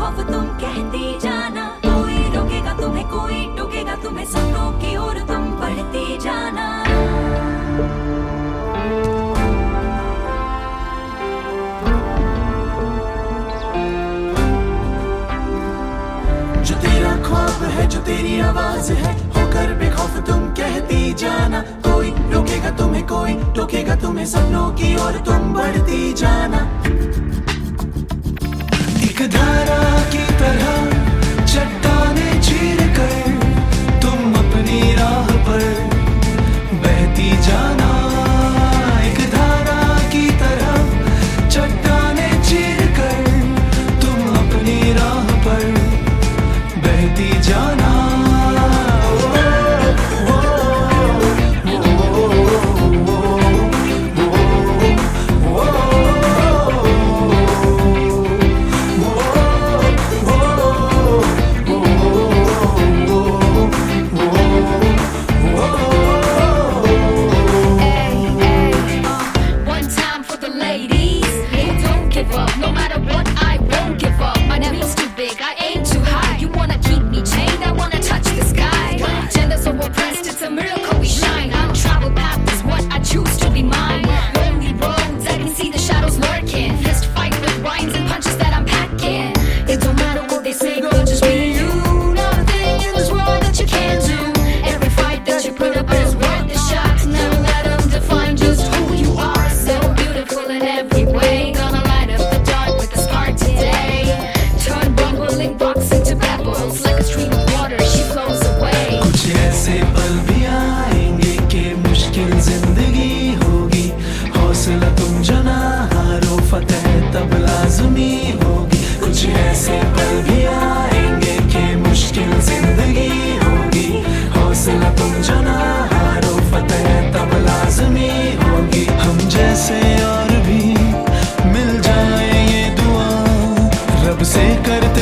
बेखौफ तुम कहते जाना, कोई रोकेगा तुम्हें, कोई टोकेगा तुम्हें, सपनों की ओर तुम बढ़ते जाना। जो तेरा ख्वाब है, जो तेरी आवाज है, होकर बेखौफ तुम कहती जाना, कोई रोकेगा तुम्हें, कोई टोकेगा तुम्हें, सपनों की ओर तुम बढ़ती जाना। एक धारा की तरह चट्टाने चीर कर तुम अपनी राह पर बहती जाना। एक धारा की तरह चट्टाने चीर कर तुम अपनी राह पर बहती जाना। से करते